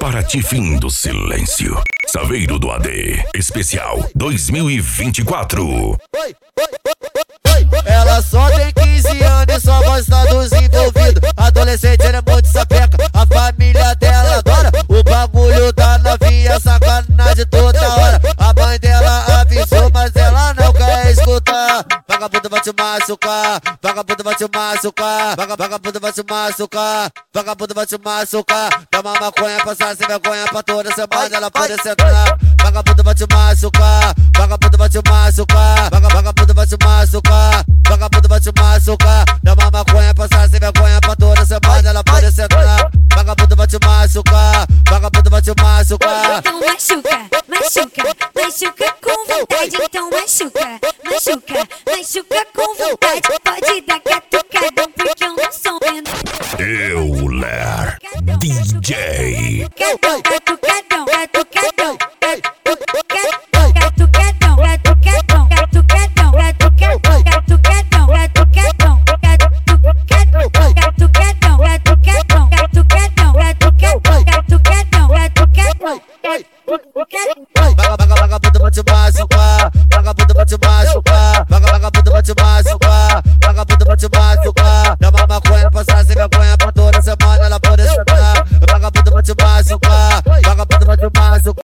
Paraty fim do silêncio. Saveiro do AD, especial 2024. Ela só tem 15 anos e só gosta dos envolvidos. Adolescente, ela é muito sapeca, a família dela adora. O bagulho da novinha, sacanagem toda hora. A mãe dela avisou, mas ela não quer escutar. Vagabundo vai te machucar, vagabundo vai te machucar, vagabundo vai te machucar, vagabundo vai te machucar. Toma maconha, passar sem vergonha pra toda semana, ela pode sentar. Vagabundo vai te machucar, vagabundo vai te machucar, vagabundo vai te machucar, vagabundo vai te machucar. Toma maconha, passar sem vergonha pra toda semana, ela pode sentar. Vagabundo vai te machucar, vagabundo vai te machucar. Então machuca, machuca, machuca com vontade. Então machuca, machuca, machuca com vontade. Pode dar catucadão porque eu não sou menor. Euler DJ. Catucadão, catucadão.